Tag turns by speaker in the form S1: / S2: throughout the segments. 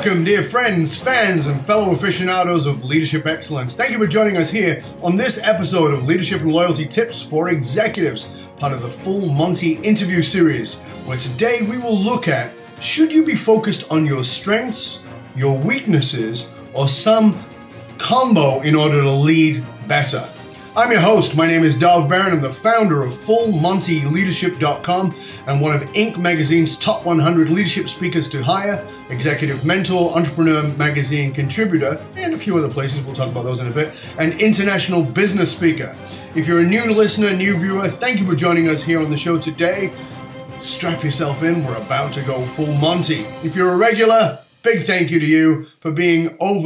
S1: Welcome, dear friends, fans, and fellow aficionados of Leadership Excellence. Thank you for joining us here on this episode of Leadership and Loyalty Tips for Executives, part of the Full Monty interview series, where today we will look at, should you be focused on your strengths, your weaknesses, or some combo in order to lead better? I'm your host. My name is Dov Baron. I'm the founder of FullMontyLeadership.com and one of Inc. magazine's top 100 leadership speakers to hire, executive mentor, entrepreneur magazine contributor, and a few other places. We'll talk about those in a bit, and international business speaker. If you're a new listener, new viewer, thank you for joining us here on the show today. Strap yourself in. We're about to go full Monty. If you're a regular, big thank you to you for being over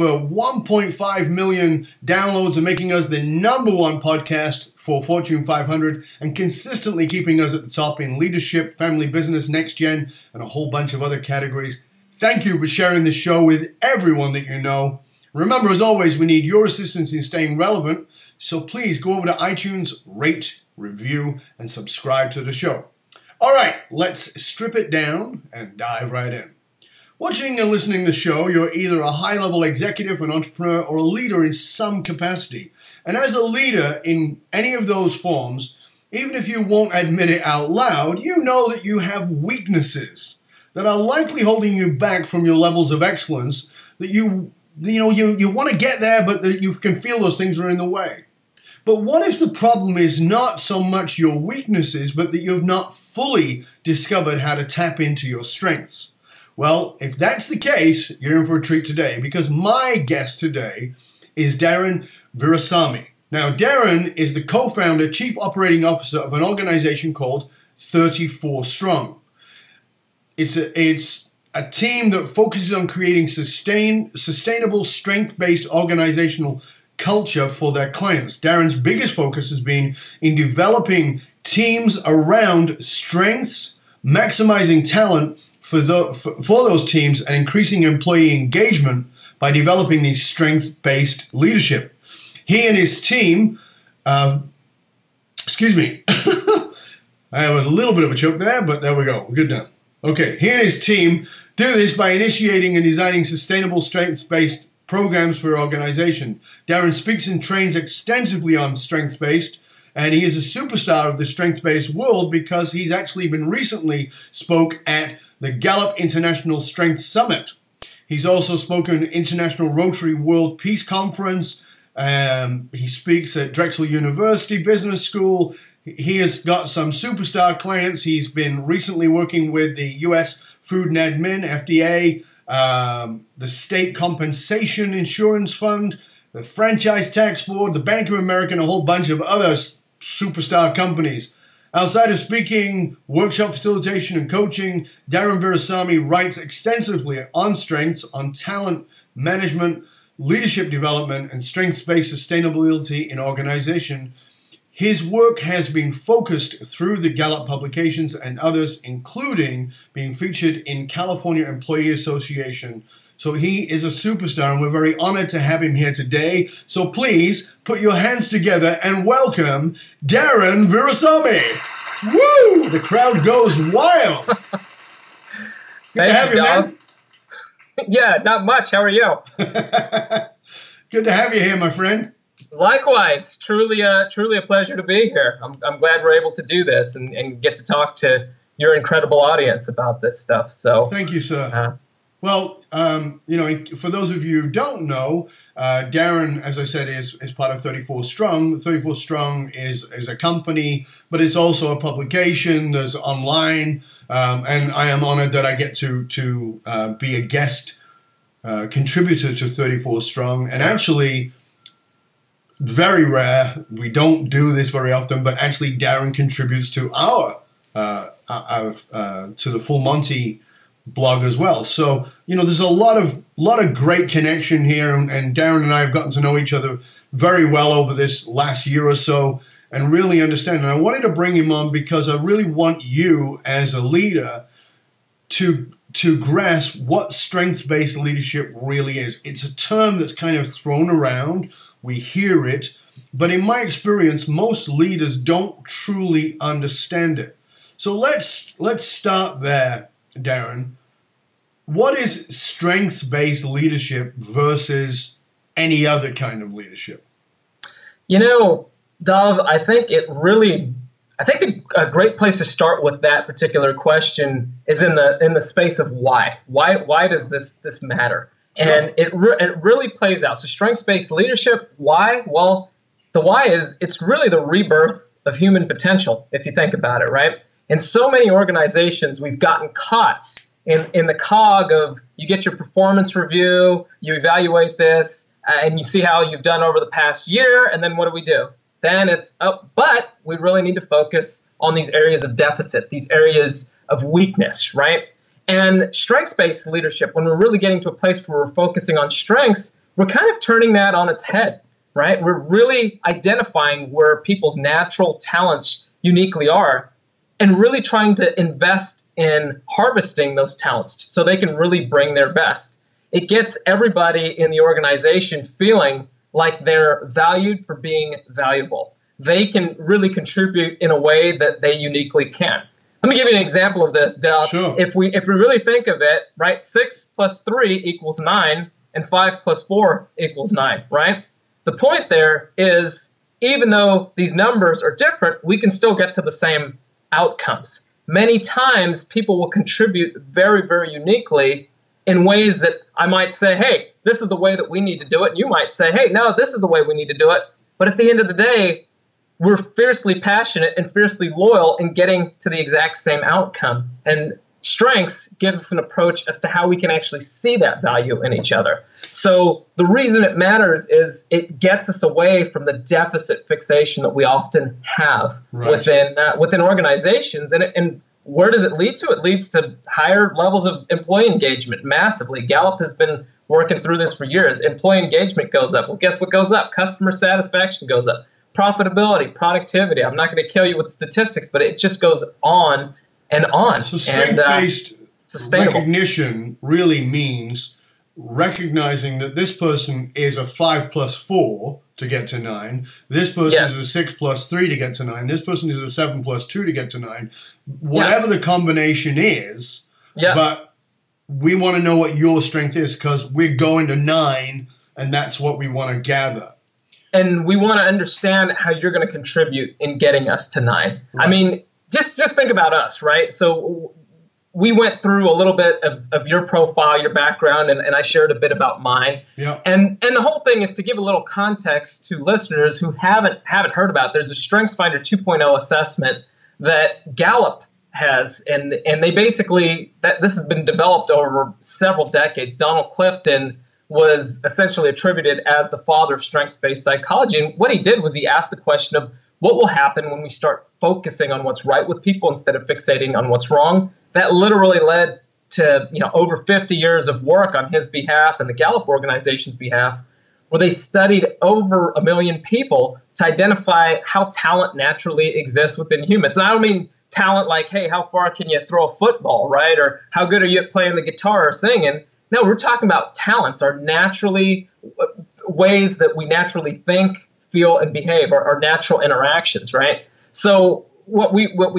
S1: 1.5 million downloads and making us the number one podcast for Fortune 500 and consistently keeping us at the top in leadership, family business, next gen, and a whole bunch of other categories. Thank you for sharing this show with everyone that you know. Remember, as always, we need your assistance in staying relevant, so please go over to iTunes, rate, review, and subscribe to the show. All right, let's strip it down and dive right in. Watching and listening to the show, you're either a high-level executive, an entrepreneur, or a leader in some capacity. And as a leader in any of those forms, even if you won't admit it out loud, you know that you have weaknesses that are likely holding you back from your levels of excellence, that you want to get there, but that you can feel those things are in the way. But what if the problem is not so much your weaknesses, but that you've not fully discovered how to tap into your strengths? Well, if that's the case, you're in for a treat today, because my guest today is Darren Virasamy. Now, Darren is the co-founder, chief operating officer of an organization called 34 Strong. It's a team that focuses on creating sustainable, strength-based organizational culture for their clients. Darren's biggest focus has been in developing teams around strengths, maximizing talent for those teams, and increasing employee engagement by developing these strength-based leadership. He and his team, I have a little bit of a choke there, but there we go. We're good now. Okay, he and his team do this by initiating and designing sustainable strength-based programs for your organization. Darren speaks and trains extensively on strength-based, and he is a superstar of the strength-based world because he's actually been recently spoke at the Gallup International Strength Summit. He's also spoken at International Rotary World Peace Conference. He speaks at Drexel University Business School. He has got some superstar clients. He's been recently working with the U.S. Food and Admin, FDA, the State Compensation Insurance Fund, the Franchise Tax Board, the Bank of America, and a whole bunch of other superstar companies. Outside of speaking, workshop facilitation, and coaching, Darren Virasamy writes extensively on strengths, on talent management, leadership development, and strengths-based sustainability in organization. His work has been focused through the Gallup publications and others, including being featured in California Employee Association. So he is a superstar, and we're very honored to have him here today. So please put your hands together and welcome Darren Virasamy. Woo! The crowd goes wild. Good to have you, man.
S2: Yeah, not much. How are you?
S1: Good to have you here, my friend.
S2: Likewise. Truly a pleasure to be here. I'm glad we're able to do this and get to talk to your incredible audience about this stuff. So
S1: thank you, sir. Well, for those of you who don't know, Darren, as I said, is part of 34 Strong. 34 Strong is a company, but it's also a publication. There's online, and I am honored that I get to be a guest contributor to 34 Strong. And actually, very rare, we don't do this very often, but actually Darren contributes to to the Full Monty blog as well. So, there's a lot of great connection here, and Darren and I have gotten to know each other very well over this last year or so and really understand. And I wanted to bring him on because I really want you as a leader to grasp what strengths-based leadership really is. It's a term that's kind of thrown around. We hear it, but in my experience, most leaders don't truly understand it. So let's start there, Darren. What is strengths-based leadership versus any other kind of leadership?
S2: You know, Dov, I think a great place to start with that particular question is in the space of why. Why does this matter?
S1: Sure.
S2: And it really plays out. So strengths-based leadership, why? Well, the why is it's really the rebirth of human potential, if you think about it, right? In so many organizations, we've gotten caught in the cog of you get your performance review, you evaluate this, and you see how you've done over the past year, and then what do? Then it's, but we really need to focus on these areas of deficit, these areas of weakness, right? And strengths-based leadership, when we're really getting to a place where we're focusing on strengths, we're kind of turning that on its head, right? We're really identifying where people's natural talents uniquely are and really trying to invest in harvesting those talents so they can really bring their best. It gets everybody in the organization feeling like they're valued for being valuable. They can really contribute in a way that they uniquely can. Let me give you an example of this, Del.
S1: Sure.
S2: If we really think of it, right, 6 plus 3 equals 9, and 5 plus 4 equals 9, right? The point there is, even though these numbers are different, we can still get to the same outcomes. Many times, people will contribute very, very uniquely in ways that I might say, hey, this is the way that we need to do it. And you might say, hey, no, this is the way we need to do it. But at the end of the day, we're fiercely passionate and fiercely loyal in getting to the exact same outcome. And strengths gives us an approach as to how we can actually see that value in each other. So the reason it matters is it gets us away from the deficit fixation that we often have within organizations. And where does it lead to? It leads to higher levels of employee engagement massively. Gallup has been working through this for years. Employee engagement goes up. Well, guess what goes up? Customer satisfaction goes up. Profitability, productivity. I'm not going to kill you with statistics, but it just goes on and on.
S1: So strength-based recognition really means recognizing that this person is a 5 plus 4 to get to 9. This person is a 6 plus 3 to get to 9. This person is a 7 plus 2 to get to 9. Whatever the combination is, but we want to know what your strength is because we're going to 9, and that's what we want to gather.
S2: And we want to understand how you're going to contribute in getting us to 9. Right. I mean, just think about us, right? So we went through a little bit of your profile, your background, and I shared a bit about mine.
S1: Yeah.
S2: And the whole thing is to give a little context to listeners who haven't heard about it. There's a StrengthsFinder 2.0 assessment that Gallup has, and they basically, this has been developed over several decades. Donald Clifton was essentially attributed as the father of strengths-based psychology. And what he did was he asked the question of what will happen when we start focusing on what's right with people instead of fixating on what's wrong. That literally led to over 50 years of work on his behalf and the Gallup organization's behalf, where they studied over 1 million people to identify how talent naturally exists within humans. And I don't mean talent like, hey, how far can you throw a football, right? Or how good are you at playing the guitar or singing? No, we're talking about talents, our naturally ways that we naturally think, feel, and behave, our natural interactions, right? So what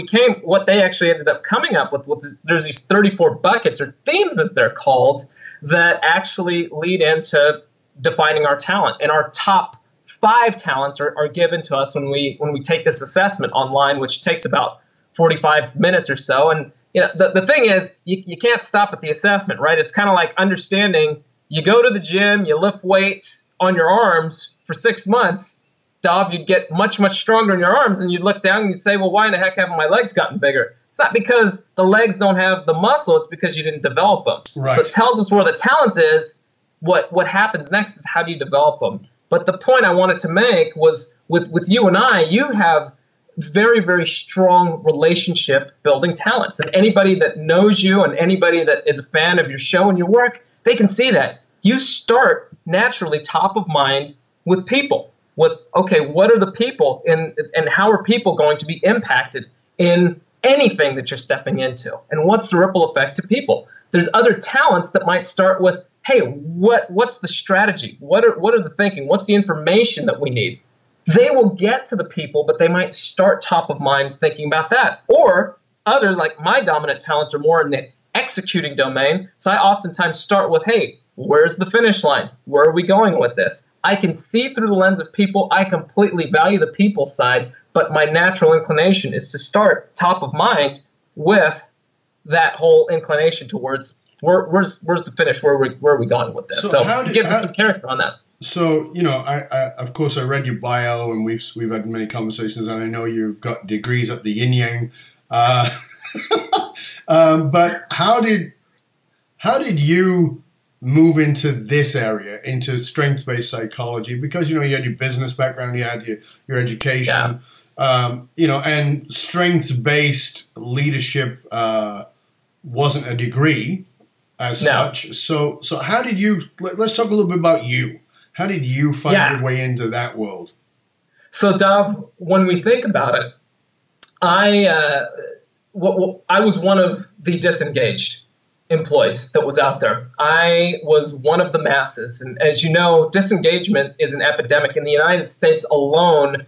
S2: they actually ended up coming up with there's these 34 buckets or themes, as they're called, that actually lead into defining our talent. And our top 5 talents are given to us when we take this assessment online, which takes about 45 minutes or so. And the thing is, you can't stop at the assessment, right? It's kind of like understanding you go to the gym, you lift weights on your arms for 6 months, Dov, you'd get much, much stronger in your arms, and you'd look down and you'd say, well, why in the heck haven't my legs gotten bigger? It's not because the legs don't have the muscle, it's because you didn't develop them.
S1: Right.
S2: So it tells us where the talent is. What happens next is how do you develop them? But the point I wanted to make was with you and I, you have very, very strong relationship building talents. And anybody that knows you and anybody that is a fan of your show and your work, they can see that. You start naturally top of mind with people. What are the people and how are people going to be impacted in anything that you're stepping into? And what's the ripple effect to people? There's other talents that might start with, hey, what's the strategy? What are the thinking? What's the information that we need? They will get to the people, but they might start top of mind thinking about that. Or others, like my dominant talents, are more in the executing domain. So I oftentimes start with, hey, where's the finish line? Where are we going with this? I can see through the lens of people. I completely value the people side, but my natural inclination is to start top of mind with that whole inclination towards where's the finish? Where are we going with this? So it gives us some character on that.
S1: So, I of course I read your bio, and we've had many conversations, and I know you've got degrees at the Yin Yang. But how did you move into this area, into strength-based psychology? Because you had your business background, you had your education, and strength-based leadership wasn't a degree as such. So how did you? Let's talk a little bit about you. How did you find your way into that world?
S2: So, Dov, when we think about it, I was one of the disengaged employees that was out there. I was one of the masses. And as you know, disengagement is an epidemic. In the United States alone,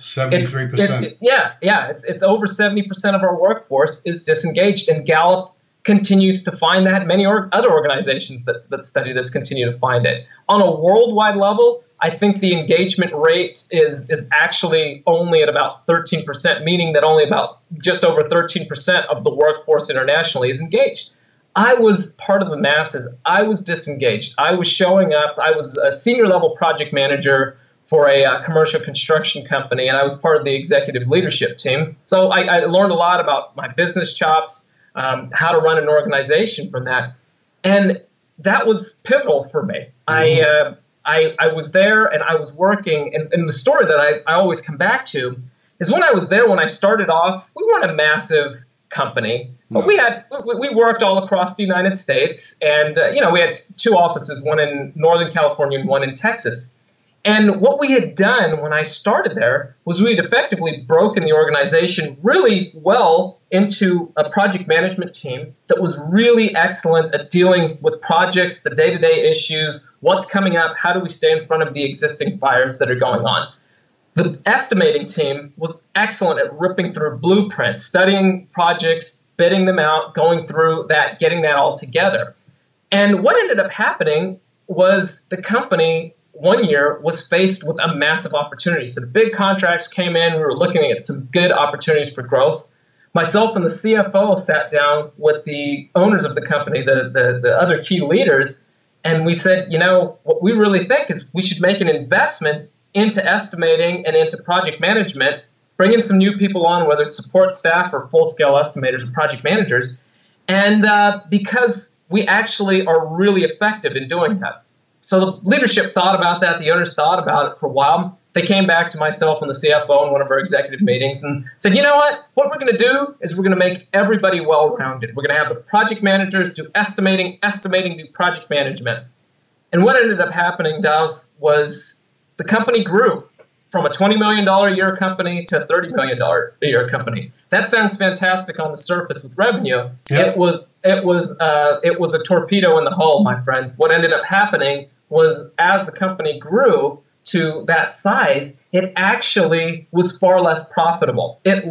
S1: 73%.
S2: It's over 70% of our workforce is disengaged. And Gallup continues to find that. Many other organizations that study this continue to find it. On a worldwide level, I think the engagement rate is actually only at about 13%, meaning that only about just over 13% of the workforce internationally is engaged. I was part of the masses. I was disengaged. I was showing up. I was a senior level project manager for a commercial construction company, and I was part of the executive leadership team. So I learned a lot about my business chops, how to run an organization from that. And that was pivotal for me. Mm-hmm. I was there and I was working. And the story that I always come back to is when I was there, when I started off, we weren't a massive company, but we worked all across the United States. And, we had two offices, one in Northern California and one in Texas. And what we had done when I started there was we had effectively broken the organization really well into a project management team that was really excellent at dealing with projects, the day-to-day issues, what's coming up, how do we stay in front of the existing fires that are going on. The estimating team was excellent at ripping through blueprints, studying projects, bidding them out, going through that, getting that all together. And what ended up happening was the company one year was faced with a massive opportunity. So the big contracts came in. We were looking at some good opportunities for growth. Myself and the CFO sat down with the owners of the company, the other key leaders, and we said, what we really think is we should make an investment into estimating and into project management, bring in some new people on, whether it's support staff or full-scale estimators and project managers, and because we actually are really effective in doing that. So the leadership thought about that. The owners thought about it for a while. They came back to myself and the CFO in one of our executive meetings and said, you know what? What we're going to do is we're going to make everybody well-rounded. We're going to have the project managers do estimating do project management. And what ended up happening, Dov, was the company grew from a $20 million a year company to a $30 million a year company. That sounds fantastic on the surface with revenue. Yep. It was a torpedo in the hull, my friend. What ended up happening was as the company grew to that size, it actually was far less profitable. It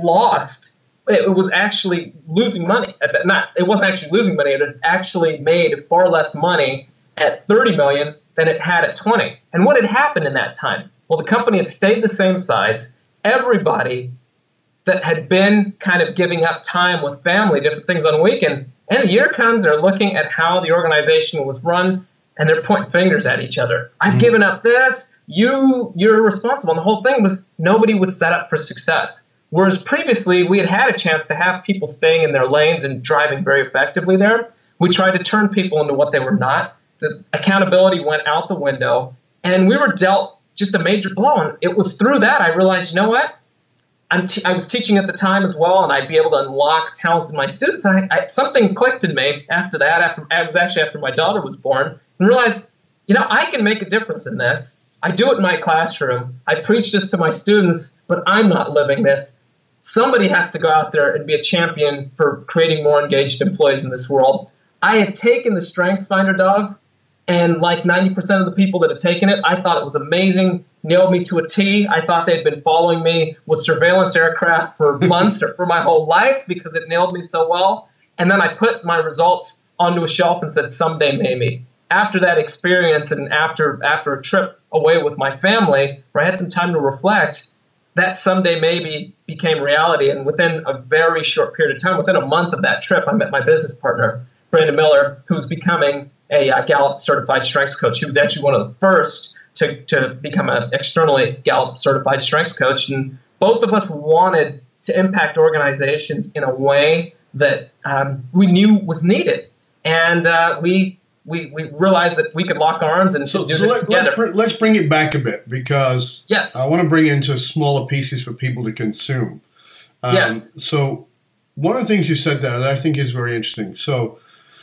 S2: was actually losing money at that. It wasn't actually losing money. It had actually made far less money at 30 million than it had at 20. And what had happened in that time? Well, the company had stayed the same size. Everybody that had been kind of giving up time with family, different things on the weekend, and the year comes, they're looking at how the organization was run, and they're pointing fingers at each other. I've given up this. You're responsible. And the whole thing was nobody was set up for success. Whereas previously, we had a chance to have people staying in their lanes and driving very effectively there. We tried to turn people into what they were not. The accountability went out the window, and we were dealt just a major blow. And it was through that I realized, you know what? I was teaching at the time as well, and I'd be able to unlock talents in my students. Something clicked in me after that. After my daughter was born, and realized, I can make a difference in this. I do it in my classroom. I preach this to my students, but I'm not living this. Somebody has to go out there and be a champion for creating more engaged employees in this world. I had taken the StrengthsFinder, Dov, and like 90% of the people that had taken it, I thought it was amazing, nailed me to a T. I thought they'd been following me with surveillance aircraft for months or for my whole life because it nailed me so well. And then I put my results onto a shelf and said, someday maybe. After that experience and after a trip away with my family where I had some time to reflect, that someday maybe became reality. And within a very short period of time, within a month of that trip, I met my business partner, Brandon Miller, who's becoming a Gallup certified strengths coach. He was actually one of the first to become an externally Gallup certified strengths coach. And both of us wanted to impact organizations in a way that we knew was needed. And we realized that we could lock arms and do this together.
S1: Let's bring it back a bit, because
S2: yes.
S1: I want to bring it into smaller pieces for people to consume.
S2: Yes.
S1: So one of the things you said there that I think is very interesting. So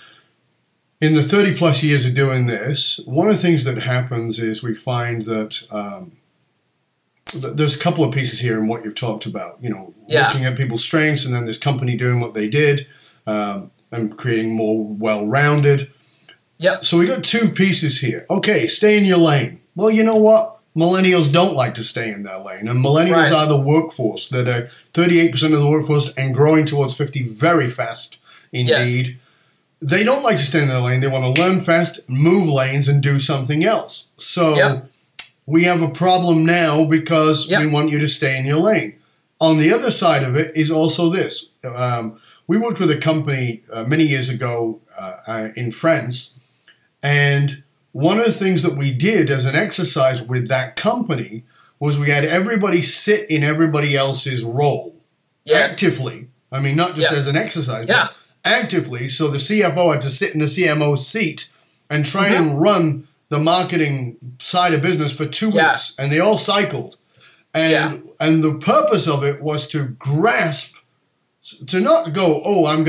S1: in the 30 plus years of doing this, one of the things that happens is we find that there's a couple of pieces here in what you've talked about, looking at people's strengths, and then this company doing what they did and creating more well-rounded.
S2: Yep.
S1: So we got two pieces here. Okay, stay in your lane. Well, you know what? Millennials don't like to stay in their lane. And millennials are the workforce that are 38% of the workforce and growing towards 50 very fast indeed.
S2: Yes.
S1: They don't like to stay in their lane. They want to learn fast, move lanes, and do something else. So we have a problem now because we want you to stay in your lane. On the other side of it is also this. We worked with a company many years ago in France, and one of the things that we did as an exercise with that company was we had everybody sit in everybody else's role actively. I mean, not just as an exercise, but actively. So the CFO had to sit in the CMO's seat and try and run the marketing side of business for 2 weeks, and they all cycled. And the purpose of it was to grasp, to not go,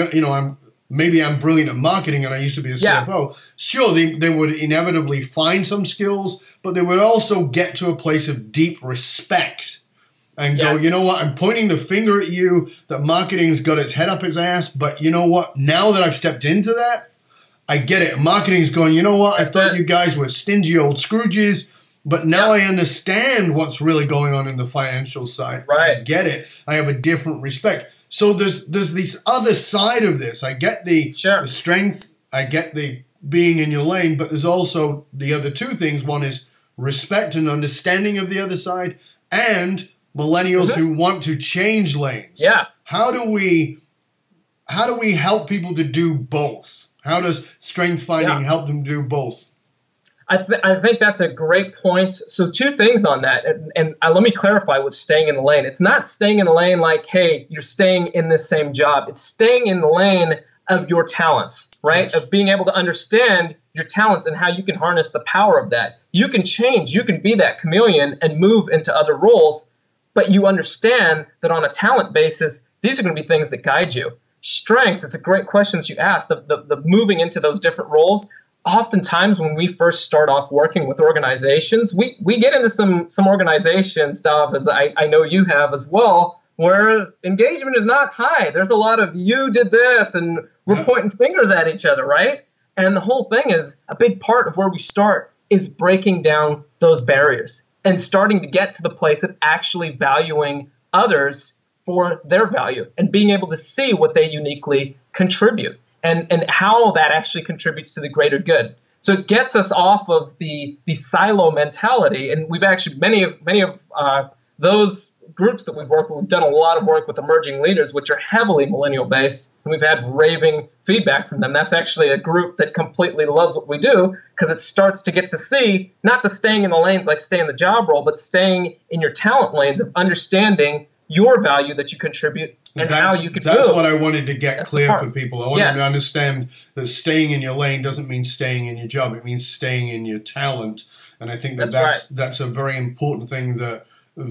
S1: maybe I'm brilliant at marketing and I used to be a CFO. Sure, they would inevitably find some skills, but they would also get to a place of deep respect and go, you know what, I'm pointing the finger at you that marketing's got its head up its ass, but you know what, now that I've stepped into that, I get it. Marketing's going, you know what, I thought you guys were stingy old Scrooges, but now I understand what's really going on in the financial side.
S2: Right.
S1: I get it. I have a different respect. So there's this other side of this. I get the strength. I get the being in your lane, but there's also the other two things. One is respect and understanding of the other side, and millennials who want to change lanes.
S2: Yeah.
S1: How do we help people to do both? How does strength finding help them do both?
S2: I think that's a great point. So two things on that, and let me clarify with staying in the lane. It's not staying in the lane like, hey, you're staying in this same job. It's staying in the lane of your talents, right? Yes. Of being able to understand your talents and how you can harness the power of that. You can change. You can be that chameleon and move into other roles, but you understand that on a talent basis, these are going to be things that guide you. Strengths, it's a great question that you asked, the moving into those different roles. Oftentimes when we first start off working with organizations, we get into some organizations, Dov, as I know you have as well, where engagement is not high. There's a lot of you did this and we're pointing fingers at each other, right? And the whole thing is a big part of where we start is breaking down those barriers and starting to get to the place of actually valuing others for their value and being able to see what they uniquely contribute. And how that actually contributes to the greater good. So it gets us off of the silo mentality. And we've actually, many of those groups that we've worked with, we've done a lot of work with emerging leaders, which are heavily millennial based. And we've had raving feedback from them. That's actually a group that completely loves what we do because it starts to get to see not the staying in the lanes like stay in the job role, but staying in your talent lanes of understanding your value that you contribute and how you can
S1: That's
S2: move.
S1: what I wanted to get clear for people. I wanted to understand that staying in your lane doesn't mean staying in your job. It means staying in your talent. And I think that's a very important thing that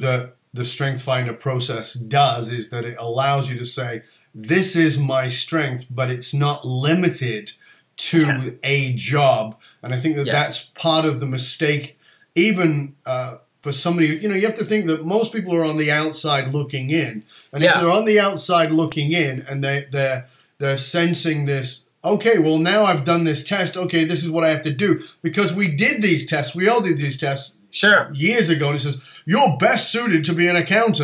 S1: the Strength Finder process does, is that it allows you to say, this is my strength, but it's not limited to a job. And I think that that's part of the mistake, even for somebody, you have to think that most people are on the outside looking in. And if they're on the outside looking in and they're sensing this, okay, well, now I've done this test. Okay, this is what I have to do. Because we did these tests. We all did these tests years ago. And it says, you're best suited to be an accountant.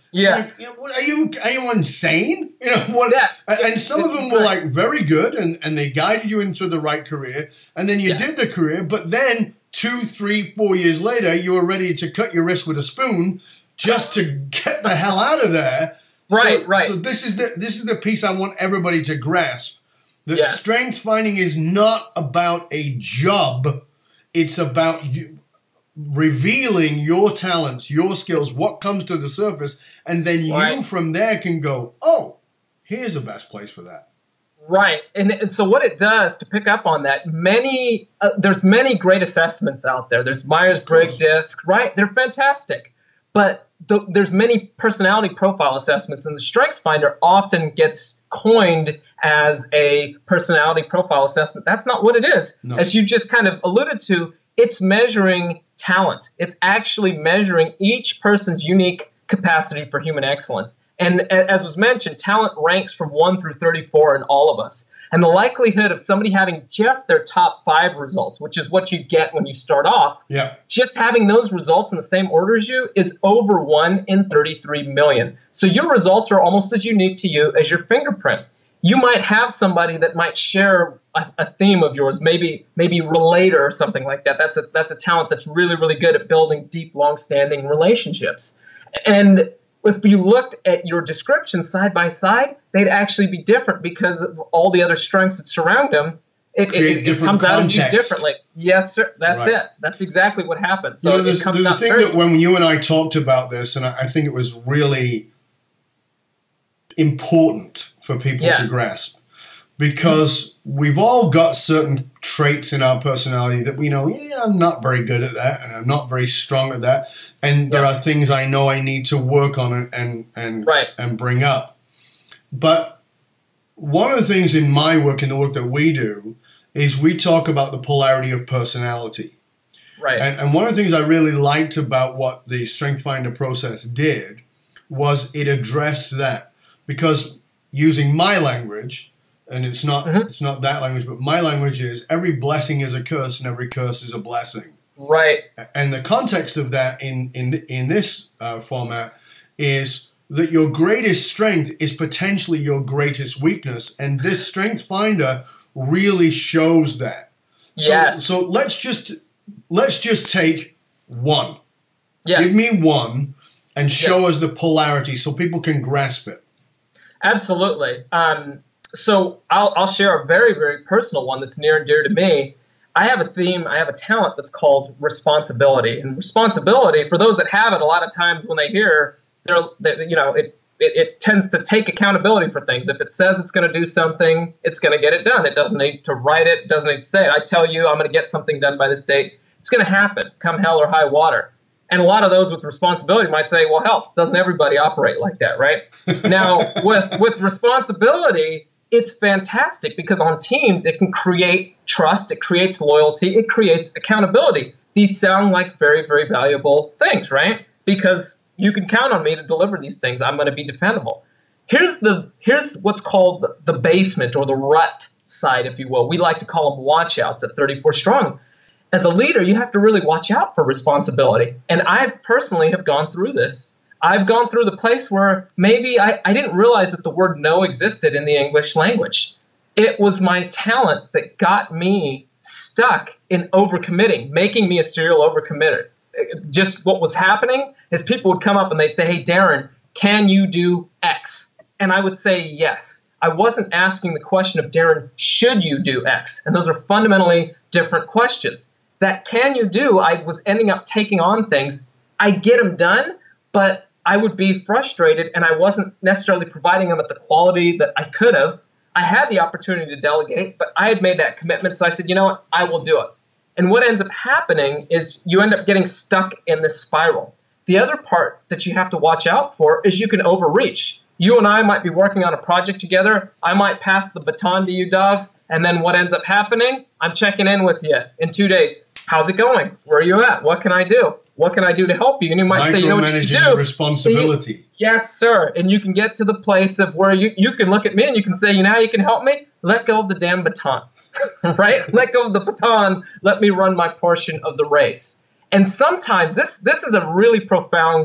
S2: Yes.
S1: Like, what, are you insane? You know what?
S2: Yeah.
S1: And some of them were like very good, and they guided you into the right career, and then you did the career, but then 2, 3, 4 years later, you were ready to cut your wrist with a spoon just to get the hell out of there.
S2: Right.
S1: So this is the piece I want everybody to grasp. That strength finding is not about a job. It's about you revealing your talents, your skills, what comes to the surface, and then you from there can go, oh, here's the best place for that.
S2: Right. And so what it does, to pick up on that, there's many great assessments out there. There's Myers-Briggs, DISC, right? They're fantastic. But there's many personality profile assessments, and the StrengthsFinder often gets coined as a personality profile assessment. That's not what it is. No. As you just kind of alluded to, it's measuring talent. It's actually measuring each person's unique capacity for human excellence. And as was mentioned, talent ranks from 1 through 34 in all of us. And the likelihood of somebody having just their top 5 results, which is what you get when you start off, just having those results in the same order as you is over 1 in 33 million. So your results are almost as unique to you as your fingerprint. You might have somebody that might share a theme of yours, maybe relator or something like that. That's a talent that's really, really good at building deep, long-standing relationships. And if you looked at your description side by side, they'd actually be different because of all the other strengths that surround them. It comes out of you differently. Yes, sir. That's it. That's exactly what happens. So
S1: there's the thing that when you and I talked about this, and I think it was really important for people to grasp, because we've all got certain traits in our personality that we know, I'm not very good at that, and I'm not very strong at that, and there are things I know I need to work on and bring up. But one of the things in my work, in the work that we do, is we talk about the polarity of personality.
S2: Right.
S1: And one of the things I really liked about what the StrengthsFinder process did was it addressed that. Because using my language, and it's not that language, but my language is every blessing is a curse and every curse is a blessing.
S2: Right.
S1: And the context of that in this format is that your greatest strength is potentially your greatest weakness, and this StrengthsFinder really shows that. So let's just take one. Yes. Give me one and show us the polarity so people can grasp it.
S2: Absolutely. So I'll share a very, very personal one that's near and dear to me. I have a theme, I have a talent that's called responsibility. And responsibility, for those that have it, a lot of times when they hear, it tends to take accountability for things. If it says it's going to do something, it's going to get it done. It doesn't need to write it. It doesn't need to say it. I tell you I'm going to get something done by this date. It's going to happen, come hell or high water. And a lot of those with responsibility might say, well, hell, doesn't everybody operate like that, right? Now, with responsibility, it's fantastic because on teams, it can create trust, it creates loyalty, it creates accountability. These sound like very, very valuable things, right? Because you can count on me to deliver these things. I'm going to be dependable. Here's what's called the basement or the rut side, if you will. We like to call them watchouts at 34 Strong. As a leader, you have to really watch out for responsibility. And I personally have gone through this. I've gone through the place where maybe I didn't realize that the word no existed in the English language. It was my talent that got me stuck in overcommitting, making me a serial overcommitter. Just what was happening is people would come up and they'd say, hey, Darren, can you do X? And I would say yes. I wasn't asking the question of, Darren, should you do X? And those are fundamentally different questions. That can you do, I was ending up taking on things. I get them done, but I would be frustrated and I wasn't necessarily providing them at the quality that I could have. I had the opportunity to delegate, but I had made that commitment. So I said, you know what, I will do it. And what ends up happening is you end up getting stuck in this spiral. The other part that you have to watch out for is you can overreach. You and I might be working on a project together. I might pass the baton to you, Dov. And then what ends up happening? I'm checking in with you in 2 days. How's it going? Where are you at? What can I do? What can I do to help you? And you might say, you know what you can do?
S1: Responsibility.
S2: Yes, sir. And you can get to the place of where you can look at me and you can say, you know how you can help me? Let go of the damn baton, right? Let go of the baton. Let me run my portion of the race. And sometimes this is a really profound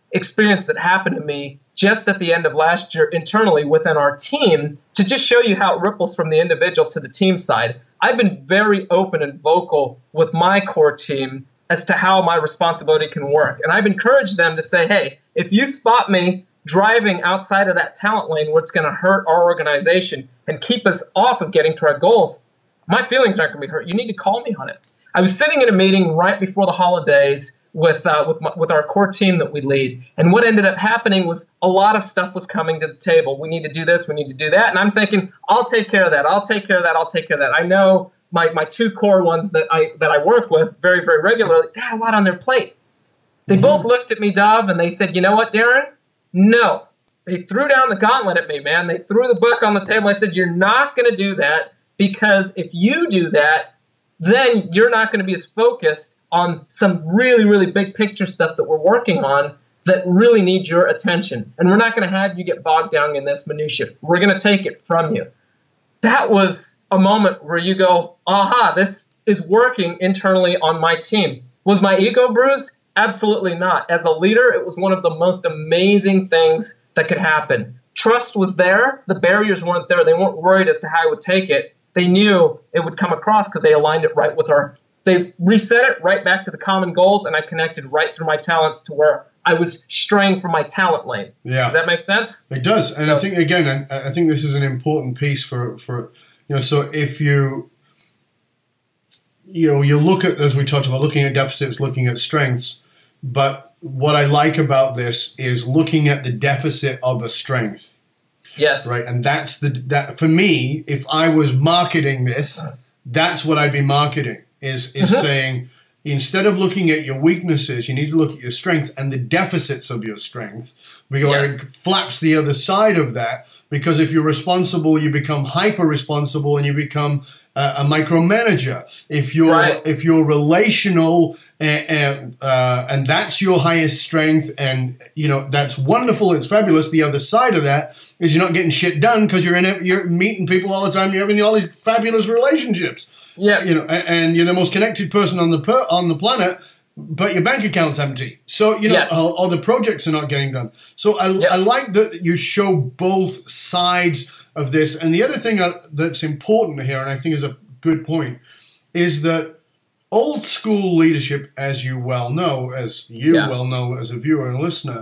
S2: experience that happened to me just at the end of last year internally within our team to just show you how it ripples from the individual to the team side. I've been very open and vocal with my core team as to how my responsibility can work. And I've encouraged them to say, hey, if you spot me driving outside of that talent lane where it's going to hurt our organization and keep us off of getting to our goals, my feelings aren't going to be hurt. You need to call me on it. I was sitting in a meeting right before the holidays with our core team that we lead. And what ended up happening was a lot of stuff was coming to the table. We need to do this. We need to do that. And I'm thinking, I'll take care of that. I'll take care of that. I'll take care of that. I know my two core ones that I work with very, very regularly, they had a lot on their plate. They both looked at me, Dov, and they said, you know what, Darren? No. They threw down the gauntlet at me, man. They threw the book on the table. I said, you're not going to do that, because if you do that, then you're not going to be as focused on some really, really big picture stuff that we're working on that really needs your attention. And we're not going to have you get bogged down in this minutia. We're going to take it from you. That was a moment where you go, aha, this is working internally on my team. Was my ego bruised? Absolutely not. As a leader, it was one of the most amazing things that could happen. Trust was there. The barriers weren't there. They weren't worried as to how I would take it. They knew it would come across because they aligned it right with they reset it right back to the common goals, and I connected right through my talents to where I was straying from my talent lane. Yeah. Does that make sense?
S1: It does. And I think, again, I think this is an important piece for so if you look at, as we talked about, looking at deficits, looking at strengths, but what I like about this is looking at the deficit of a strength.
S2: Yes.
S1: Right. And that's that for me, if I was marketing this, that's what I'd be marketing is saying, instead of looking at your weaknesses, you need to look at your strengths and the deficits of your strength. Because it flaps the other side of that, because if you're responsible, you become hyper responsible and you become a micromanager. If you're relational and that's your highest strength, and that's wonderful, it's fabulous. The other side of that is you're not getting shit done because you're meeting people all the time. You're having all these fabulous relationships. Yeah, and you're the most connected person on the planet, but your bank account's empty. So all the projects are not getting done. So I like that you show both sides of this. And the other thing that's important here, and I think is a good point, is that old school leadership, as you well know, as a viewer and listener,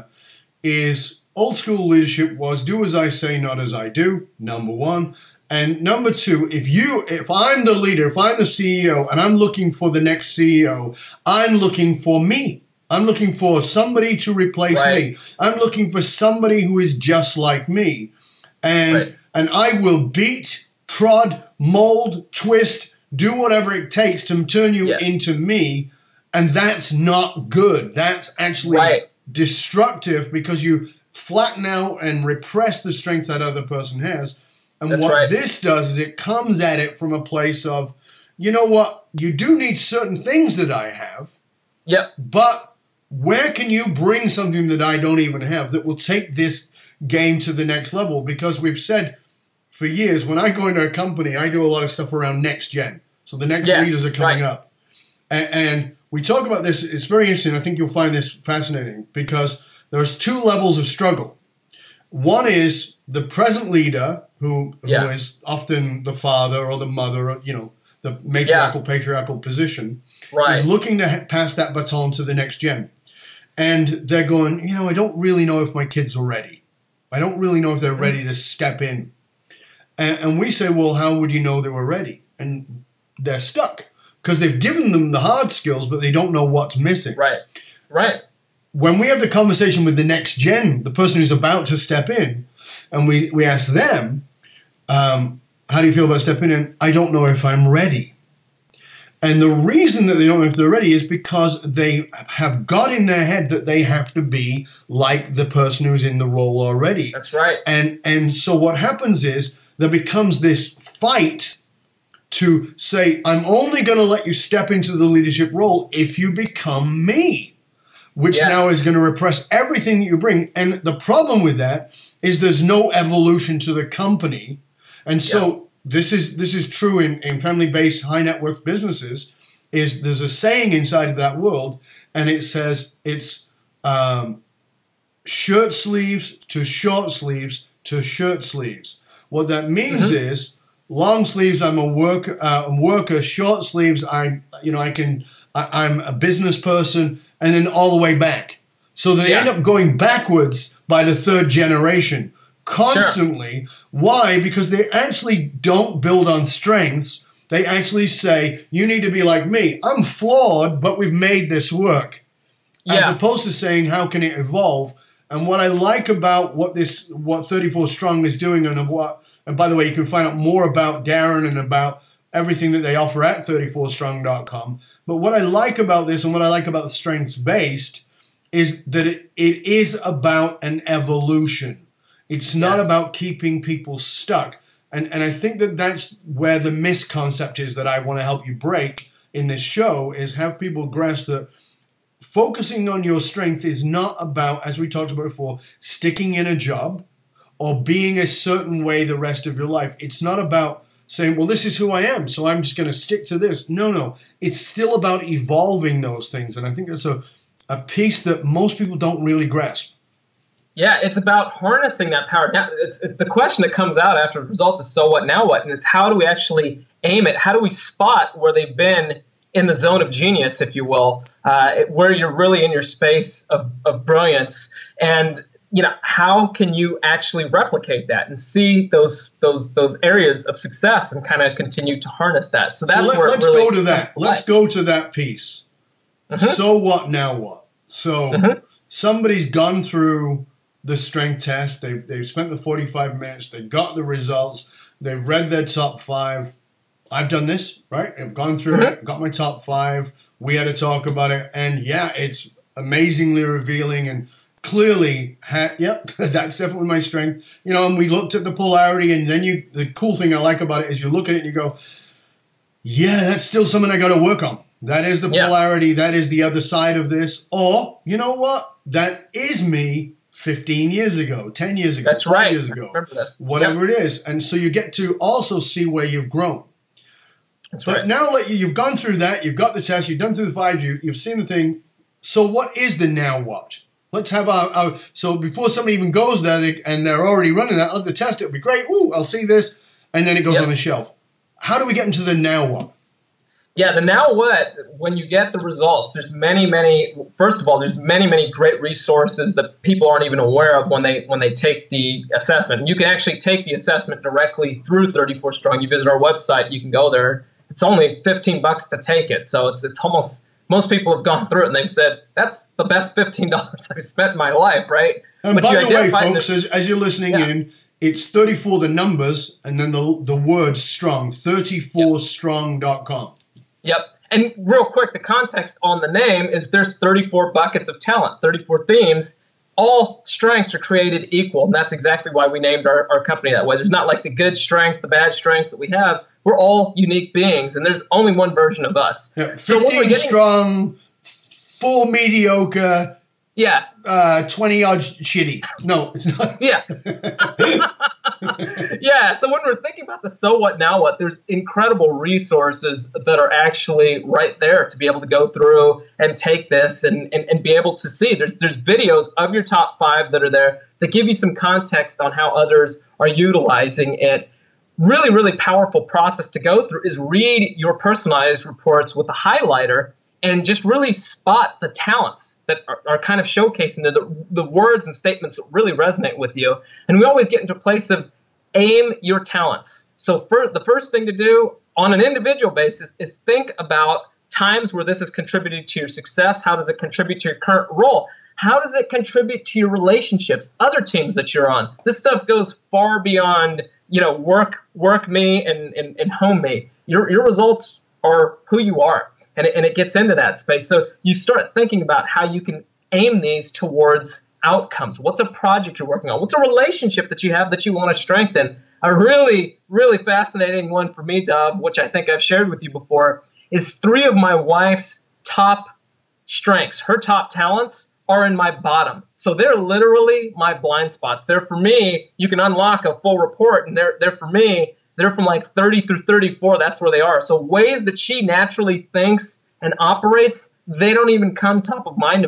S1: is old school leadership was do as I say, not as I do, number one. And number two, if I'm the leader, if I'm the CEO and I'm looking for the next CEO, I'm looking for me. I'm looking for somebody to replace me. I'm looking for somebody who is just like me. And I will beat, prod, mold, twist, do whatever it takes to turn you into me. And that's not good. That's actually destructive, because you flatten out and repress the strength that other person has. And this does is it comes at it from a place of, you know what, you do need certain things that I have. Yep. But where can you bring something that I don't even have that will take this game to the next level? Because we've said for years, when I go into a company, I do a lot of stuff around next gen. So the next leaders are coming up. And we talk about this. It's very interesting. I think you'll find this fascinating, because there's two levels of struggle. One is the present leader, who is often the father or the mother, or, the matriarchal, patriarchal position, is looking to pass that baton to the next gen. And they're going, I don't really know if my kids are ready. I don't really know if they're ready to step in. And we say, well, how would you know they were ready? And they're stuck, because they've given them the hard skills, but they don't know what's missing. Right. When we have the conversation with the next gen, the person who's about to step in, and we ask them, how do you feel about stepping in? I don't know if I'm ready. And the reason that they don't know if they're ready is because they have got in their head that they have to be like the person who's in the role already.
S2: That's right.
S1: And so what happens is there becomes this fight to say, I'm only going to let you step into the leadership role if you become me, which now is going to repress everything that you bring. And the problem with that is there's no evolution to the company. And so this is true in family-based high net worth businesses, is there's a saying inside of that world, and it says it's shirt sleeves to short sleeves to shirt sleeves. What that means is long sleeves, I'm a worker. Short sleeves, I'm a business person, and then all the way back. So they end up going backwards by the third generation constantly. Sure. Why? Because they actually don't build on strengths. They actually say, you need to be like me. I'm flawed, but we've made this work. As opposed to saying, how can it evolve? And what I like about what 34 Strong is doing, and by the way, you can find out more about Darren and about everything that they offer at 34strong.com. But what I like about this and what I like about strengths-based is that it is about an evolution. It's not about keeping people stuck. And I think that that's where the misconcept is that I want to help you break in this show, is have people grasp that focusing on your strengths is not about, as we talked about before, sticking in a job or being a certain way the rest of your life. It's not about saying, well, this is who I am, so I'm just going to stick to this. No. It's still about evolving those things. And I think that's a piece that most people don't really grasp.
S2: Yeah, it's about harnessing that power. Now, it's the question that comes out after the results is, so what, now what? And it's how do we actually aim it? How do we spot where they've been in the zone of genius, if you will, where you're really in your space of brilliance? And how can you actually replicate that and see those areas of success and kind of continue to harness that? So that's where
S1: let's
S2: really
S1: go to that. Let's go to that piece. So what, now what? So somebody's gone through the strength test. They've spent the 45 minutes. They've got the results. They've read their top 5. I've done this, right? I've gone through it, got my top 5. We had to talk about it. And it's amazingly revealing and clearly, that's definitely my strength. And we looked at the polarity, and then the cool thing I like about it is you look at it and you go, that's still something I got to work on. That is the polarity. That is the other side of this. Or, you know what? That is me 15 years ago, 10 years ago,
S2: that's
S1: 5
S2: right.
S1: years ago,
S2: whatever
S1: it is. And so you get to also see where you've grown.
S2: That's
S1: but
S2: right.
S1: Now you've gone through that, you've got the test, you've done through the 5, you've seen the thing. So what is the now what? Let's have so before somebody even goes there and they're already running that, the test, it'll be great. Ooh, I'll see this. And then it goes on the shelf. How do we get into the now what?
S2: Yeah, the now what, when you get the results, there's many great resources that people aren't even aware of when they take the assessment. You can actually take the assessment directly through 34 Strong. You visit our website, you can go there. It's only $15 to take it. So it's almost, most people have gone through it and they've said, that's the best $15 I've spent in my life, right?
S1: And but by the way, folks, as you're listening in, it's 34 the numbers and then the word strong, 34strong.com.
S2: Yep. And real quick, the context on the name is there's 34 buckets of talent, 34 themes. All strengths are created equal, and that's exactly why we named our company that way. There's not like the good strengths, the bad strengths that we have. We're all unique beings, and there's only one version of us.
S1: Yeah, 15 strong, 4 mediocre, 20-odd shitty. No, it's not.
S2: Yeah. So when we're thinking about the so what, now what, there's incredible resources that are actually right there to be able to go through and take this and be able to see. There's videos of your top 5 that are there that give you some context on how others are utilizing it. Really, really powerful process to go through is read your personalized reports with a highlighter and just really spot the talents that are kind of showcasing the words and statements that really resonate with you. And we always get into a place of aim your talents. So the first thing to do on an individual basis is think about times where this has contributed to your success. How does it contribute to your current role? How does it contribute to your relationships, other teams that you're on? This stuff goes far beyond, work me and home me. Your results are who you are. And it gets into that space. So you start thinking about how you can aim these towards outcomes. What's a project you're working on? What's a relationship that you have that you want to strengthen? A really, really fascinating one for me, Dov, which I think I've shared with you before, is 3 of my wife's top strengths. Her top talents are in my bottom. So they're literally my blind spots. They're for me. You can unlock a full report, and they're for me. They're from like 30 through 34. That's where they are. So ways that she naturally thinks and operates, they don't even come top of mind to me.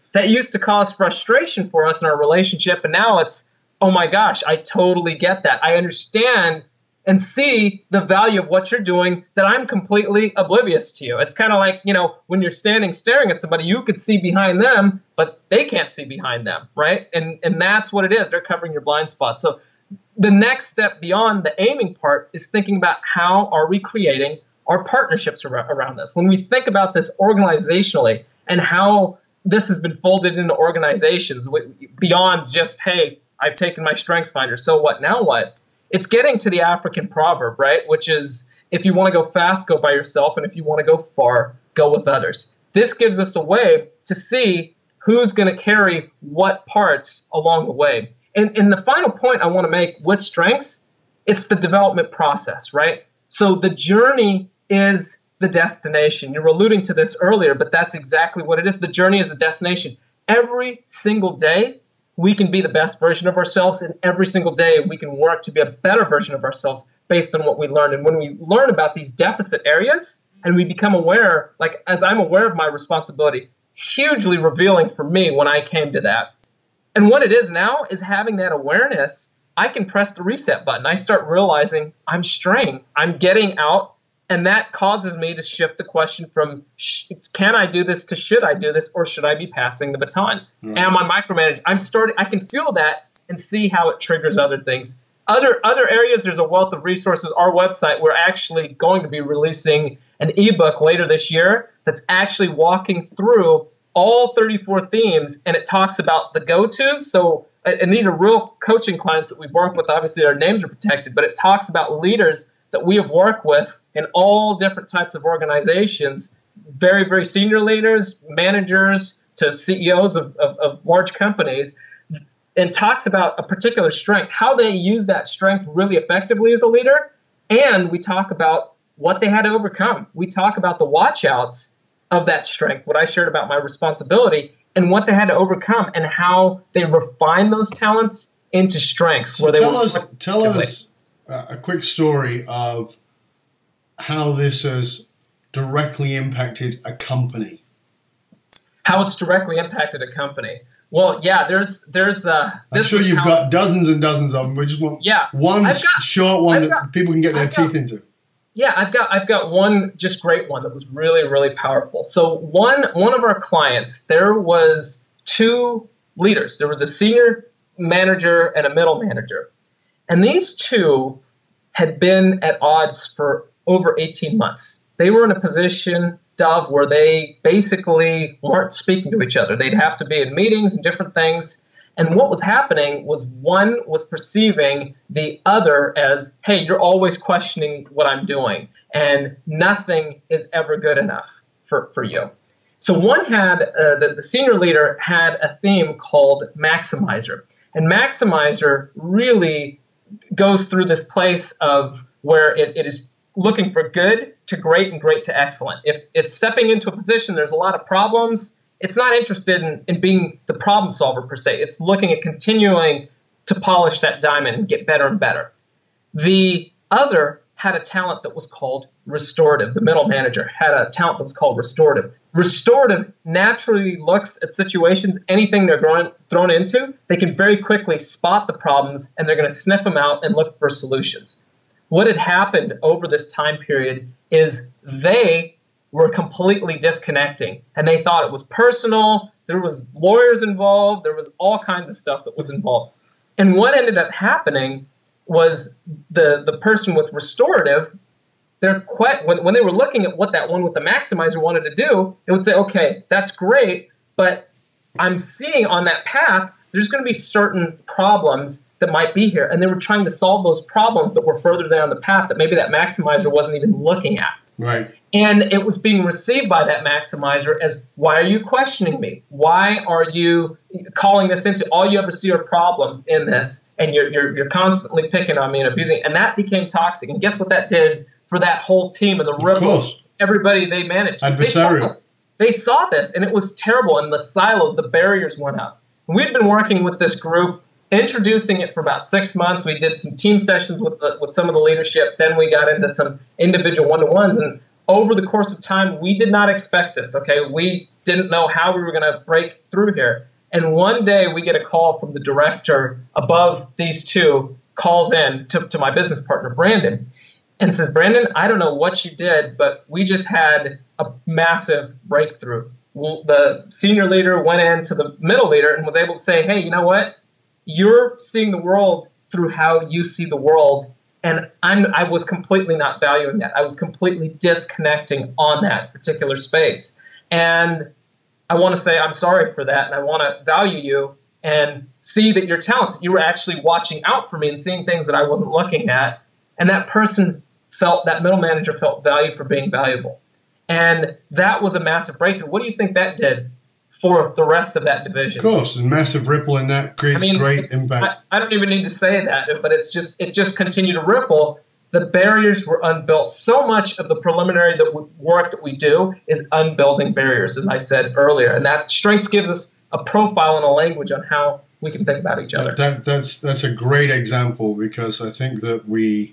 S2: that used to cause frustration for us in our relationship. And now it's, oh my gosh, I totally get that. I understand and see the value of what you're doing that I'm completely oblivious to you. It's kind of like, when you're standing staring at somebody, you could see behind them, but they can't see behind them, right? And that's what it is. They're covering your blind spot. So the next step beyond the aiming part is thinking about how are we creating our partnerships around this. When we think about this organizationally and how this has been folded into organizations beyond just, hey, I've taken my StrengthsFinder, so what, now what? It's getting to the African proverb, right? Which is, if you want to go fast, go by yourself. And if you want to go far, go with others. This gives us a way to see who's going to carry what parts along the way. And the final point I want to make with strengths, it's the development process, right? So the journey is the destination. You were alluding to this earlier, but that's exactly what it is. The journey is the destination. Every single day, we can be the best version of ourselves, and every single day we can work to be a better version of ourselves based on what we learned. And when we learn about these deficit areas and we become aware, like as I'm aware of my responsibility, hugely revealing for me when I came to that. And what it is now is having that awareness, I can press the reset button. I start realizing I'm straying, I'm getting out. And that causes me to shift the question from can I do this to should I do this, or should I be passing the baton? Right. Am I micromanaging? I can feel that and see how it triggers other things. Other areas, there's a wealth of resources. Our website, we're actually going to be releasing an ebook later this year that's actually walking through all 34 themes, and it talks about the go-tos. So, and these are real coaching clients that we've worked with. Obviously, our names are protected, but it talks about leaders that we have worked with in all different types of organizations, very, very senior leaders, managers to CEOs of large companies, and talks about a particular strength, how they use that strength really effectively as a leader. And we talk about what they had to overcome. We talk about the watch outs of that strength, what I shared about my responsibility, and what they had to overcome and how they refine those talents into strengths.
S1: So tell us a quick story of how this has directly impacted a company.
S2: How it's directly impacted a company. Well, yeah, there's.
S1: I'm sure you've got dozens and dozens of them. We just want one short one that people can get their teeth into.
S2: Yeah, I've got one just great one that was really, really powerful. So one of our clients, there was two leaders. There was a senior manager and a middle manager, and these two had been at odds for over 18 months. They were in a position, Dov, where they basically weren't speaking to each other. They'd have to be in meetings and different things. And what was happening was one was perceiving the other as, hey, you're always questioning what I'm doing, and nothing is ever good enough for you. So one had, the senior leader had a theme called Maximizer. And Maximizer really goes through this place of where it is looking for good to great and great to excellent. If it's stepping into a position, there's a lot of problems, it's not interested in being the problem solver per se. It's looking at continuing to polish that diamond and get better and better. The other had a talent that was called restorative. The middle manager had a talent that was called restorative. Restorative naturally looks at situations, anything they're thrown into, they can very quickly spot the problems and they're going to sniff them out and look for solutions. What had happened over this time period is they were completely disconnecting, and they thought it was personal. There was lawyers involved. There was all kinds of stuff that was involved. And what ended up happening was the person with restorative, when they were looking at what that one with the maximizer wanted to do, it would say, okay, that's great, but I'm seeing on that path there's going to be certain problems that might be here. And they were trying to solve those problems that were further down the path that maybe that maximizer wasn't even looking at.
S1: Right.
S2: And it was being received by that maximizer as, why are you questioning me? Why are you calling this into, all you ever see are problems in this, and you're constantly picking on me and abusing. And that became toxic. And guess what that did for that whole team and the ripple, everybody they managed.
S1: Adversarial.
S2: They saw this, and it was terrible. And the silos, the barriers went up. We'd been working with this group, introducing it for about 6 months. We did some team sessions with some of the leadership. Then we got into some individual one-to-ones. And over the course of time, we did not expect this, okay? We didn't know how we were going to break through here. And one day we get a call from the director above these two, calls in to my business partner, Brandon, and says, Brandon, I don't know what you did, but we just had a massive breakthrough. Well, the senior leader went into the middle leader and was able to say, hey, you know what? You're seeing the world through how you see the world. And I was completely not valuing that. I was completely disconnecting on that particular space. And I want to say I'm sorry for that. And I want to value you and see that you're talented. You were actually watching out for me and seeing things that I wasn't looking at. And that person that middle manager felt valued for being valuable. And that was a massive breakthrough. What do you think that did for the rest of that division?
S1: Of course, a massive ripple in that creates great impact.
S2: I don't even need to say that, but it just continued to ripple. The barriers were unbuilt. So much of the preliminary work that we do is unbuilding barriers, as I said earlier. And that strengths gives us a profile and a language on how we can think about each other.
S1: That's a great example, because I think that we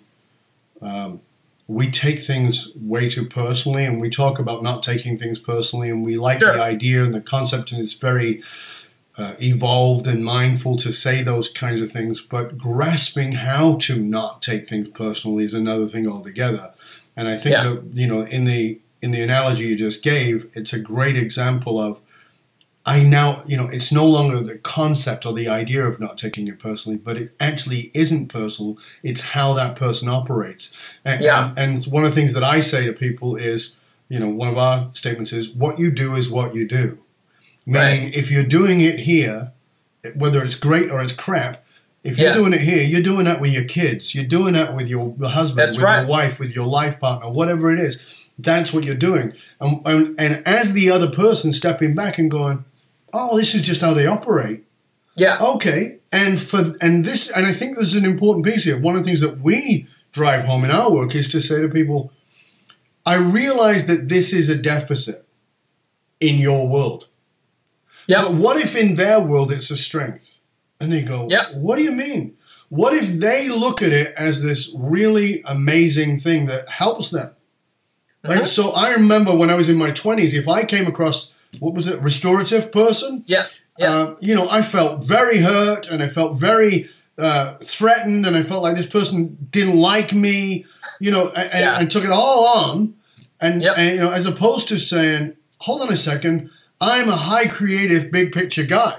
S1: take things way too personally, and we talk about not taking things personally, and we like the idea and the concept, and it's very evolved and mindful to say those kinds of things, but grasping how to not take things personally is another thing altogether. And I think that, in the analogy you just gave, it's a great example of, it's no longer the concept or the idea of not taking it personally, but it actually isn't personal. It's how that person operates. And one of the things that I say to people is, one of our statements is, what you do is what you do. Meaning, if you're doing it here, whether it's great or it's crap, if you're doing it here, you're doing that with your kids. You're doing that with your husband, your wife, with your life partner, whatever it is. That's what you're doing. And as the other person stepping back and going, oh, this is just how they operate.
S2: Yeah.
S1: Okay. And I think this is an important piece here. One of the things that we drive home in our work is to say to people, I realize that this is a deficit in your world. Yeah. But what if in their world it's a strength? And they go, what do you mean? What if they look at it as this really amazing thing that helps them? Like, so I remember when I was in my 20s, if I came across, restorative person? I felt very hurt, and I felt very threatened, and I felt like this person didn't like me, and took it all on. And as opposed to saying, hold on a second, I'm a high creative, big picture guy.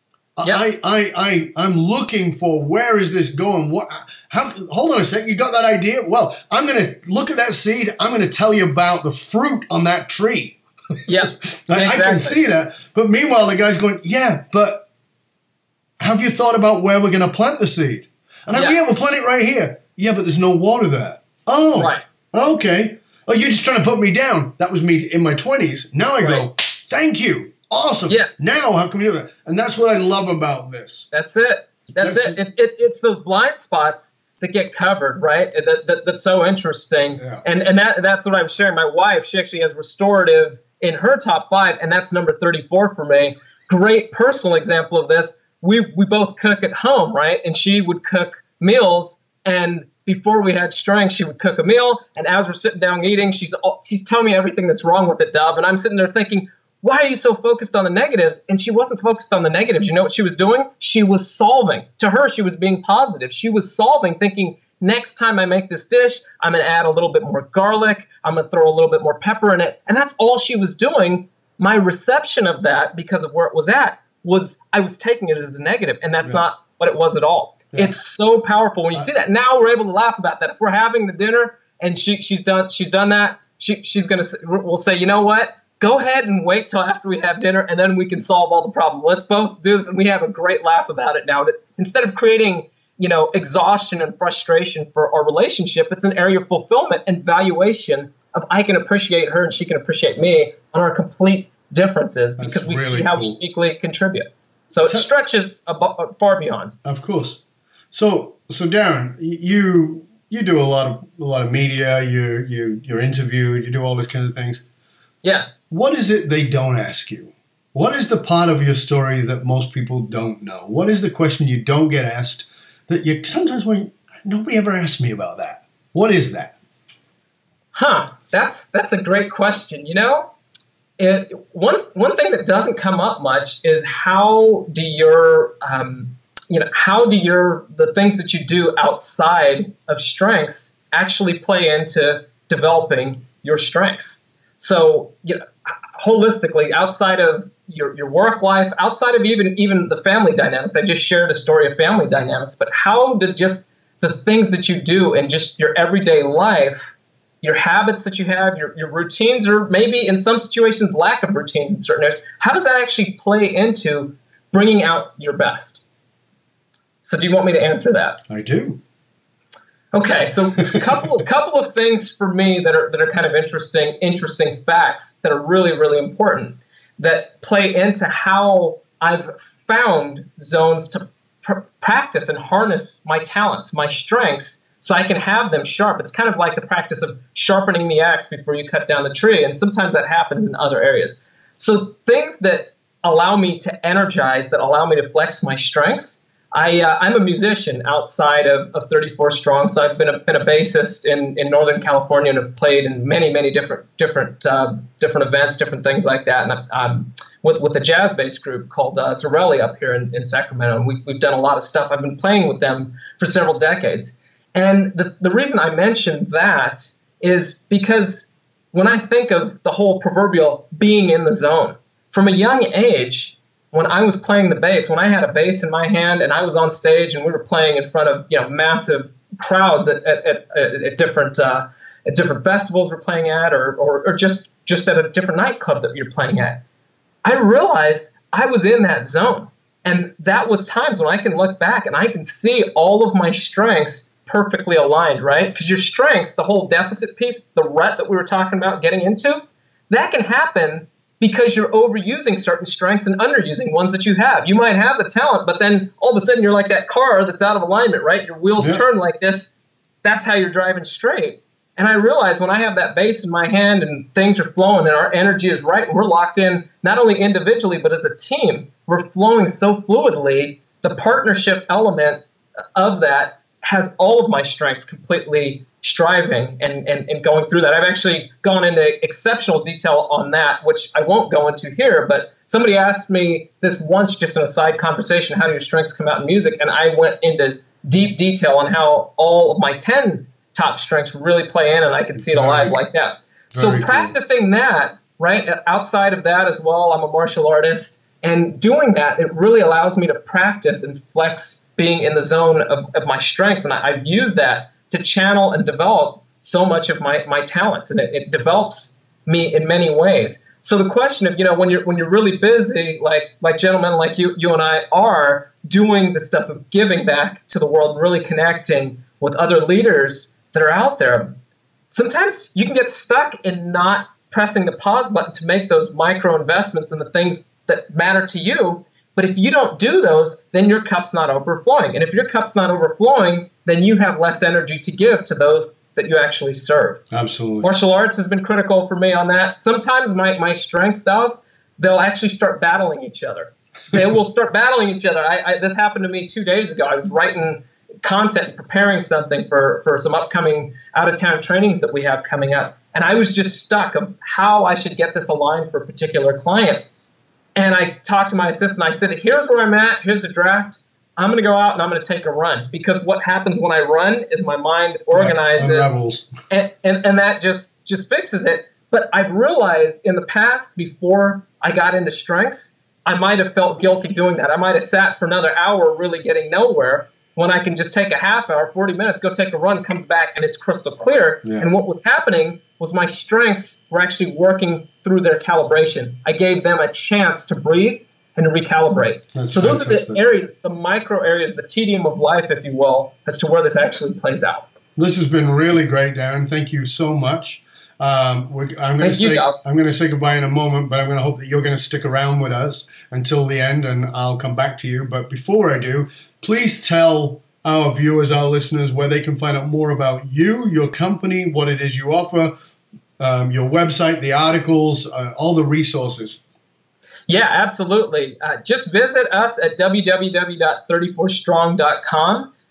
S1: I'm looking for, where is this going? Hold on a second, you got that idea? Well, I'm going to look at that seed. I'm going to tell you about the fruit on that tree.
S2: Yeah,
S1: I can see that. But meanwhile, the guy's going, but have you thought about where we're going to plant the seed? And we'll plant it right here. Yeah, but there's no water there. Oh, right. Okay. Oh, you're just trying to put me down. That was me in my 20s. Now I go, thank you. Awesome. Yes. Now how can we do that? And that's what I love about this.
S2: That's it. That's it. It's those blind spots that get covered, right? That's so interesting. Yeah. And that's what I was sharing. My wife, she actually has restorative in her top 5, and that's number 34 for me. Great personal example of this. We both cook at home, right? And she would cook meals, and before we had strength, she would cook a meal, and as we're sitting down eating, she's telling me everything that's wrong with it, Dov, and I'm sitting there thinking, why are you so focused on the negatives? And she wasn't focused on the negatives. You know what she was doing? She was solving. To her, she was being positive. She was solving, thinking, next time I make this dish, I'm going to add a little bit more garlic. I'm going to throw a little bit more pepper in it. And that's all she was doing. My reception of that, because of where it was at, was I was taking it as a negative. And that's not what it was at all. Yeah. It's so powerful when you see that. Now we're able to laugh about that. If we're having the dinner and she's done that, we'll say, you know what? Go ahead and wait till after we have dinner, and then we can solve all the problems. Let's both do this, and we have a great laugh about it now. Instead of creating, exhaustion and frustration for our relationship, it's an area of fulfillment and valuation of I can appreciate her and she can appreciate me on our complete differences because we see how we equally contribute. So it stretches far beyond.
S1: Of course. So Darren, you do a lot of media. You're interviewed. You do all these kinds of things.
S2: Yeah.
S1: What is it they don't ask you? What is the part of your story that most people don't know? What is the question you don't get asked that you sometimes nobody ever asked me about that? What is that?
S2: That's a great question. One thing that doesn't come up much is how do the things that you do outside of strengths actually play into developing your strengths. So, holistically, outside of your work life, outside of even the family dynamics, I just shared a story of family dynamics, but how did just the things that you do in just your everyday life, your habits that you have, your routines, or maybe in some situations, lack of routines in certain areas, how does that actually play into bringing out your best? So do you want me to answer that?
S1: I do.
S2: Okay, so a couple of things for me that are kind of interesting facts that are really, really important that play into how I've found zones to practice and harness my talents, my strengths, so I can have them sharp. It's kind of like the practice of sharpening the axe before you cut down the tree, and sometimes that happens in other areas. So things that allow me to energize, that allow me to flex my strengths. I'm a musician outside of 34 Strong, so I've been a bassist in Northern California and have played in many different events, different things like that. And I'm with a jazz bass group called Zarelli up here in Sacramento, and we've done a lot of stuff. I've been playing with them for several decades. And the reason I mentioned that is because when I think of the whole proverbial being in the zone, from a young age, when I was playing the bass, when I had a bass in my hand and I was on stage and we were playing in front of massive crowds at different festivals we're playing at, or just at a different nightclub that you're playing at, I realized I was in that zone. And that was times when I can look back and I can see all of my strengths perfectly aligned, right? Because your strengths, the whole deficit piece, the rut that we were talking about getting into, that can happen because you're overusing certain strengths and underusing ones that you have. You might have the talent, but then all of a sudden you're like that car that's out of alignment, right? Your wheels turn like this. That's how you're driving straight. And I realize when I have that bass in my hand and things are flowing and our energy is right and we're locked in not only individually but as a team, we're flowing so fluidly, the partnership element of that has all of my strengths completely striving and going through that. I've actually gone into exceptional detail on that, which I won't go into here, but somebody asked me this once just in a side conversation, how do your strengths come out in music? And I went into deep detail on how all of my 10 top strengths really play in, and I can see it alive like that. So practicing that, right, outside of that as well, I'm a martial artist, and doing that, it really allows me to practice and flex being in the zone of my strengths, and I've used that to channel and develop so much of my talents, and it develops me in many ways. So the question of, when you're really busy, like gentlemen like you and I are, doing the stuff of giving back to the world, really connecting with other leaders that are out there, sometimes you can get stuck in not pressing the pause button to make those micro investments in the things that matter to you. But if you don't do those, then your cup's not overflowing. And if your cup's not overflowing, then you have less energy to give to those that you actually serve.
S1: Absolutely.
S2: Martial arts has been critical for me on that. Sometimes my strength stuff, they'll actually start battling each other. They will start battling each other. This happened to me 2 days ago. I was writing content, preparing something for some upcoming out-of-town trainings that we have coming up. And I was just stuck of how I should get this aligned for a particular client. And I talked to my assistant. I said, here's where I'm at. Here's the draft. I'm going to go out and I'm going to take a run. Because what happens when I run is my mind organizes. And that just fixes it. But I've realized in the past, before I got into strengths, I might have felt guilty doing that. I might have sat for another hour really getting nowhere, when I can just take a half hour, 40 minutes, go take a run, comes back, and it's crystal clear. Yeah. And what was happening was my strengths were actually working through their calibration. I gave them a chance to breathe and to recalibrate. So those are the areas, the micro areas, the tedium of life, if you will, as to where this actually plays out.
S1: This has been really great, Darren. Thank you so much. I'm going to say goodbye in a moment, but I'm going to hope that you're going to stick around with us until the end, and I'll come back to you. But before I do, please tell our viewers, our listeners, where they can find out more about you, your company, what it is you offer, your website, the articles, all the resources.
S2: Yeah, absolutely. Just visit us at www.34strong.com.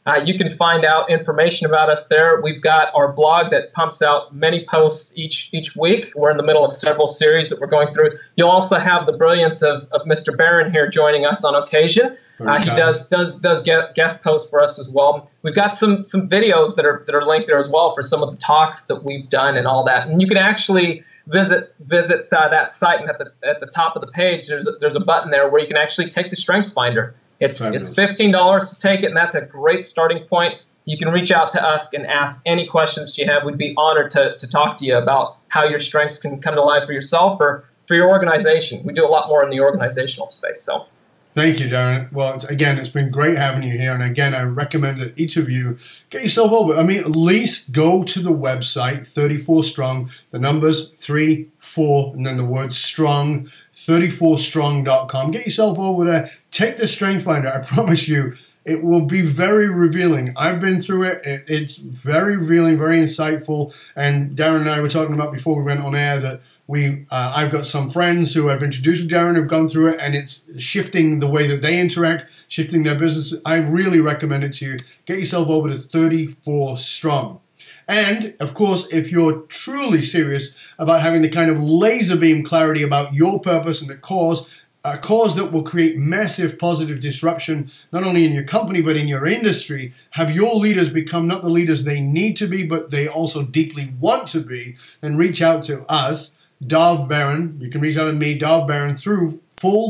S2: You can find out information about us there. We've got our blog that pumps out many posts each week. We're in the middle of several series that we're going through. You'll also have the brilliance of Mr. Barron here joining us on occasion. He does get guest posts for us as well. We've got some videos that are linked there as well for some of the talks that we've done and all that. And you can actually visit that site, and at the top of the page there's a button there where you can actually take the Strengths Finder. It's $15 to take it, and that's a great starting point. You can reach out to us and ask any questions you have. We'd be honored to talk to you about how your strengths can come to life for yourself or for your organization. We do a lot more in the organizational space. So.
S1: Thank you, Darren. Well, it's been great having you here. And again, I recommend that each of you get yourself over. I mean, at least go to the website, 34 Strong, the numbers 34, and then the word strong, 34strong.com. Get yourself over there. Take the Strength Finder. I promise you, it will be very revealing. I've been through it. It's very revealing, very insightful. And Darren and I were talking about before we went on air that I've got some friends who I've introduced to Darren who've gone through it, and it's shifting the way that they interact, shifting their business. I really recommend it to you. Get yourself over to 34 Strong. And, of course, if you're truly serious about having the kind of laser beam clarity about your purpose and the cause, a cause that will create massive positive disruption, not only in your company, but in your industry, have your leaders become not the leaders they need to be, but they also deeply want to be, then reach out to us, Dov Baron. You can reach out to me, Dov Baron, through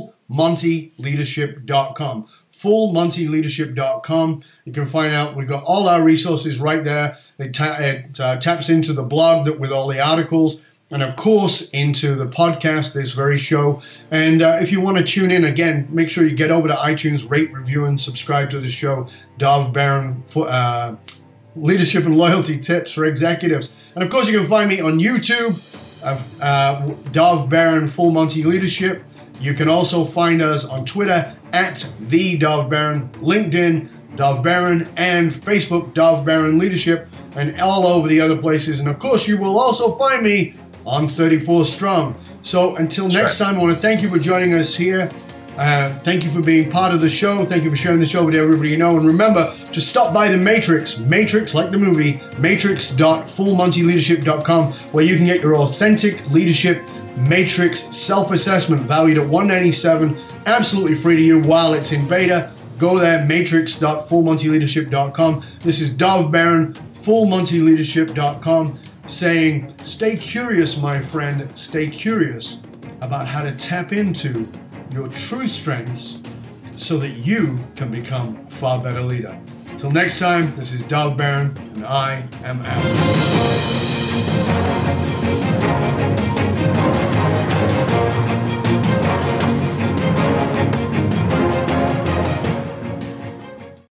S1: fullmontyleadership.com. fullmontyleadership.com. You can find out, we've got all our resources right there. It taps into the blog with all the articles, and of course into the podcast, this very show. And if you want to tune in again, make sure you get over to iTunes, rate, review, and subscribe to the show. Dov Baron, leadership and loyalty tips for executives. And of course, you can find me on YouTube, Dov Baron Full Monty Leadership. You can also find us on Twitter at the Dov Baron, LinkedIn Dov Baron, and Facebook Dov Baron Leadership, and all over the other places. And of course, you will also find me on 34 Strong. So until next time, I want to thank you for joining us here. Thank you for being part of the show. Thank you for sharing the show with everybody you know. And remember to stop by the Matrix, like the movie, matrix.fullmontyleadership.com, where you can get your authentic leadership matrix self-assessment valued at $197, absolutely free to you while it's in beta. Go there, matrix.fullmontyleadership.com. This is Dov Baron, fullmontyleadership.com, saying, stay curious, my friend. Stay curious about how to tap into your true strengths so that you can become a far better leader. Till next time, this is Dov Baron, and I am out.